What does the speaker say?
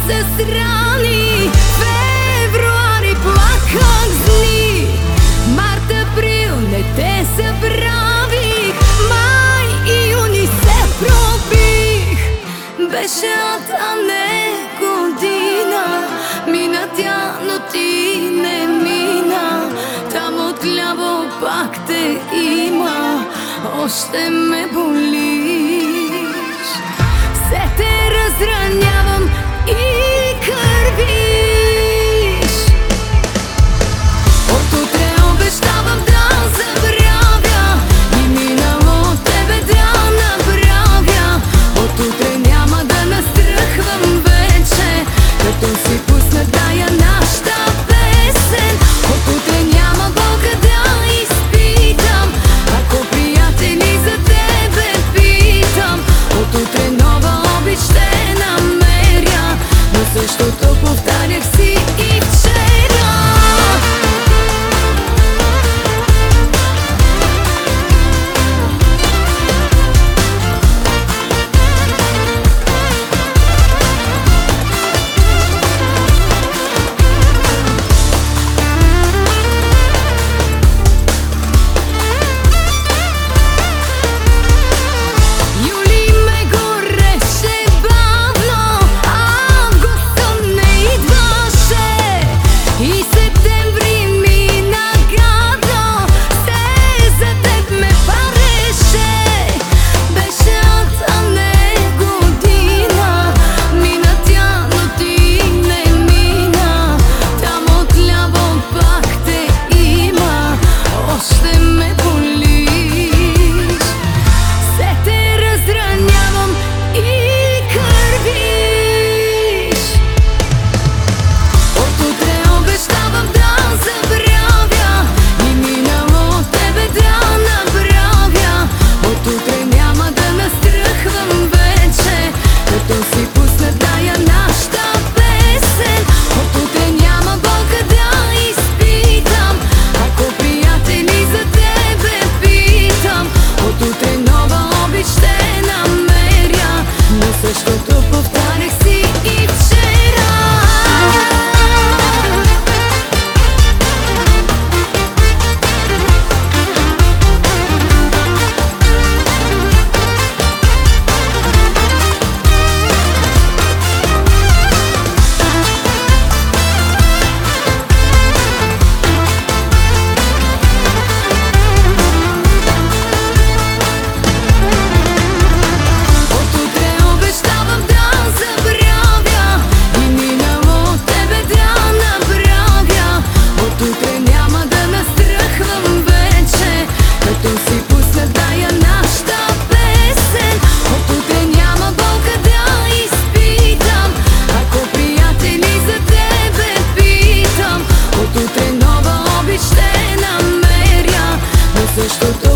засрани. Февруари плаках с дни, март, април не те забравих, май и юни се пробих. Беше ад, а не година, мина тя, но ти не мина. Там отляво пак те има, още ме болиш. Все те разранявам и кървиш. Отутре обещавам да забравя и минало тебе да направя. Отутре няма да настръхвам вече, като си пусна тая нашата песен. Отутре няма болка да изпитам, ако приятели за тебе питам. Отутре нова обич ще намеря, но същото повтарях си и вчера. Същото повтарях си и вчера. Утре нова обич ще намеря, но същото